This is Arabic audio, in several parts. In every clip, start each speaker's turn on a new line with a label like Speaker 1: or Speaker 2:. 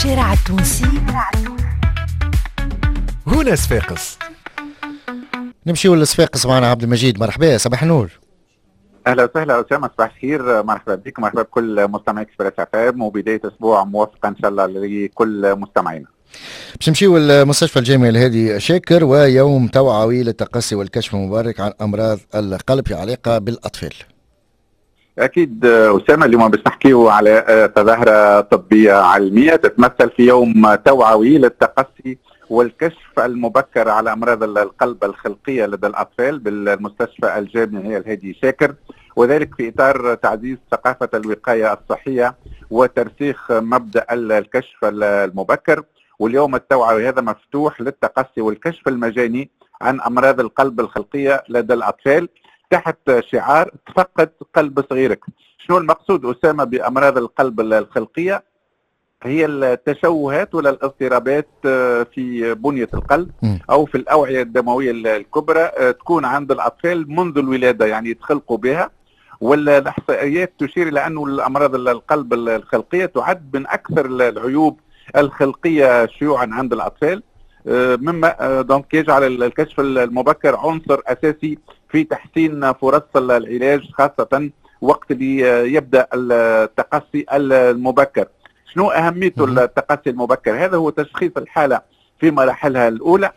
Speaker 1: الشارع التونسي
Speaker 2: هنا صفاقس.
Speaker 3: نمشيو لصفاقس معنا عبد المجيد. مرحبا، صباح النور.
Speaker 4: اهلا وسهلا اسامه، صباح الخير، مرحبا بك، مرحبا بكل مستمعي اكسبريس اف ام، وبدايه اسبوع موفقه ان شاء الله لكل مستمعينا.
Speaker 3: باش نمشيو للمستشفى الجامعي الهادي شاكر، ويوم توعوي للتقصي والكشف المبكر عن امراض القلب في علاقه بالاطفال.
Speaker 4: اكيد اسامه، اليوم باش نحكيو على تظاهره طبيه علميه تتمثل في يوم توعوي للتقصي والكشف المبكر على امراض القلب الخلقيه لدى الاطفال بالمستشفى الجامعي الهادي شاكر، وذلك في اطار تعزيز ثقافه الوقايه الصحيه وترسيخ مبدا الكشف المبكر. واليوم التوعوي هذا مفتوح للتقصي والكشف المجاني عن امراض القلب الخلقيه لدى الاطفال تحت شعار تفقد قلب صغيرك. شنو المقصود اسامه بامراض القلب الخلقيه؟ هي التشوهات ولا الاضطرابات في بنيه القلب او في الاوعيه الدمويه الكبرى تكون عند الاطفال منذ الولاده، يعني يتخلقوا بها. والاحصائيات تشير الى انه الامراض القلب الخلقيه تعد من اكثر العيوب الخلقيه شيوعا عند الاطفال، مما دونك يجعل الكشف المبكر عنصر اساسي في تحسين فرص العلاج، خاصه وقت اللي يبدا التقصي المبكر. شنو اهميته التقصي المبكر؟ هذا هو تشخيص الحاله في مراحلها الاولى،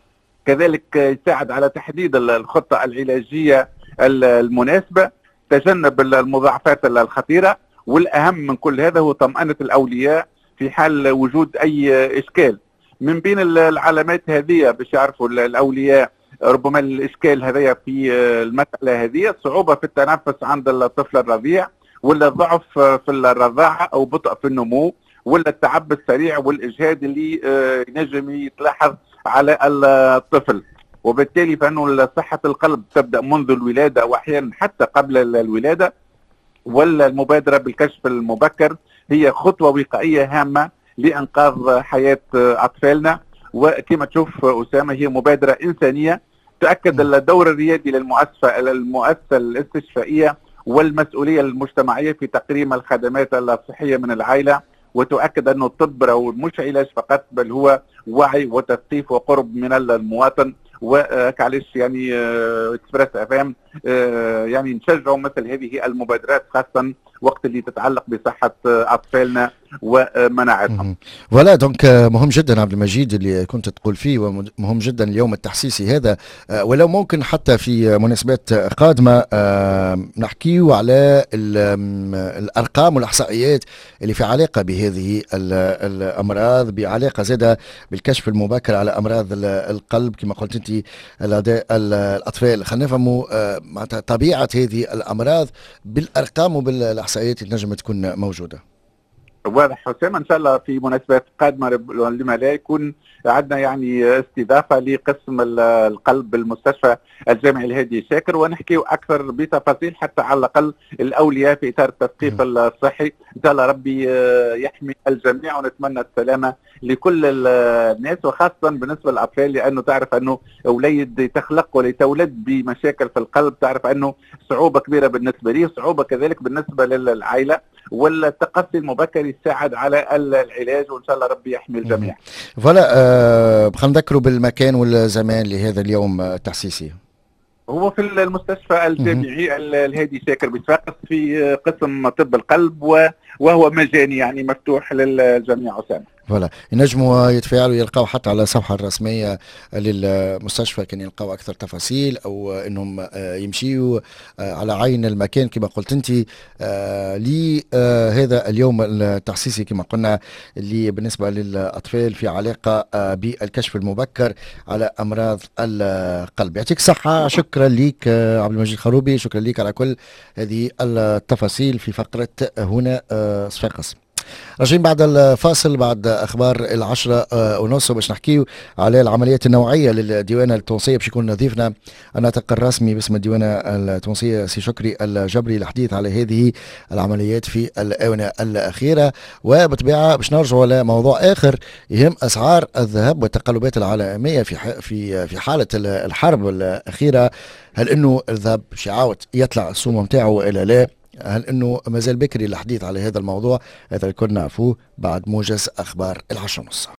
Speaker 4: كذلك يساعد على تحديد الخطه العلاجيه المناسبه، تجنب المضاعفات الخطيره، والاهم من كل هذا هو طمأنة الاولياء في حال وجود اي اشكال. من بين العلامات هذه باش يعرفوا الاولياء ربما الاشكال هذايا في المساله هذه صعوبه في التنفس عند الطفل الرضيع، ولا ضعف في الرضاعه او بطء في النمو، ولا التعب السريع والاجهاد اللي ينجم يتلاحظ على الطفل. وبالتالي فانه صحه القلب تبدا منذ الولاده واحيانا حتى قبل الولاده، ولا المبادره بالكشف المبكر هي خطوه وقائيه هامه لانقاذ حياه اطفالنا. وكما تشوف اسامه هي مبادره انسانيه تؤكد الدور الريادي للمؤسسه الاستشفائيه والمسؤوليه المجتمعيه في تقديم الخدمات الصحيه من العائله، وتؤكد انه الطب مش علاج فقط، بل هو وعي وتثقيف وقرب من المواطن. وكعليش يعني اكسبريس اف ام يعني نشجعوا مثل هذه المبادرات، خاصه وقت اللي تتعلق بصحه اطفالنا ومناعتهم.
Speaker 3: ولا دونك مهم جدا عبد المجيد اللي كنت تقول فيه، ومهم جدا اليوم التحسيسي هذا. ولو ممكن حتى في مناسبات قادمه نحكيو على الارقام والاحصائيات اللي في علاقه بهذه الامراض، بعلاقه زاده بالكشف المبكر على امراض القلب كما قلت انت الاطفال. خلينا نفهموا طبيعه هذه الامراض بالارقام وبالاحصائيات اللي تنجم تكون موجوده.
Speaker 4: واضح حسام، ان شاء الله في مناسبات قادمه لما لا يكون عندنا يعني استضافه لقسم القلب بالمستشفى الجامعي الهادي شاكر، ونحكي اكثر بتفاصيل حتى على الاقل الاولياء في اطار التثقيف الصحي. ان شاء الله ربي يحمي الجميع، ونتمنى السلامه لكل الناس، وخاصه بالنسبه للاطفال، لانه تعرف انه اولاد يتخلق ولا يتولد بمشاكل في القلب، تعرف انه صعوبه كبيره بالنسبه ليه، صعوبه كذلك بالنسبه للعائله. والتقصي المبكر يساعد على العلاج، وان شاء الله ربي يحمي الجميع.
Speaker 3: فوالا خلينا نذكروا بالمكان والزمان لهذا اليوم التحسيسي.
Speaker 4: هو في المستشفى الجامعي الهادي شاكر بصفاقس في قسم طب القلب، وهو مجاني يعني مفتوح للجميع اسامه.
Speaker 3: فوالا ينجموا يتفاعلوا، يلقاو حتى على الصفحه الرسميه للمستشفى كان يلقاو اكثر تفاصيل، او انهم يمشيوا على عين المكان كما قلت انت لهذا اليوم التحسيسي كما قلنا اللي بالنسبه للاطفال في علاقه بالكشف المبكر على امراض القلب. يعطيك الصحه، شكرا لك عبد المجيد خروبي، شكرا لك على كل هذه التفاصيل في فقره هنا صفاقس. راجعين بعد الفاصل، بعد اخبار 10:30 باش نحكيو على العمليات النوعيه للديوانه التونسيه. باش يكون ضيفنا الناطق الرسمي باسم الديوانه التونسيه سي شكري الجبري للحديث على هذه العمليات في الاونه الاخيره. وبالطبيعه باش نرجعوا على موضوع اخر يهم اسعار الذهب والتقلبات العالميه في حاله الحرب الاخيره. هل انه الذهب باش يعاود يطلع السوم نتاعو ولا لا؟ هل انه مازال بكري الحديث على هذا الموضوع؟ هذا الكل نعرفوه بعد موجز اخبار 10:30.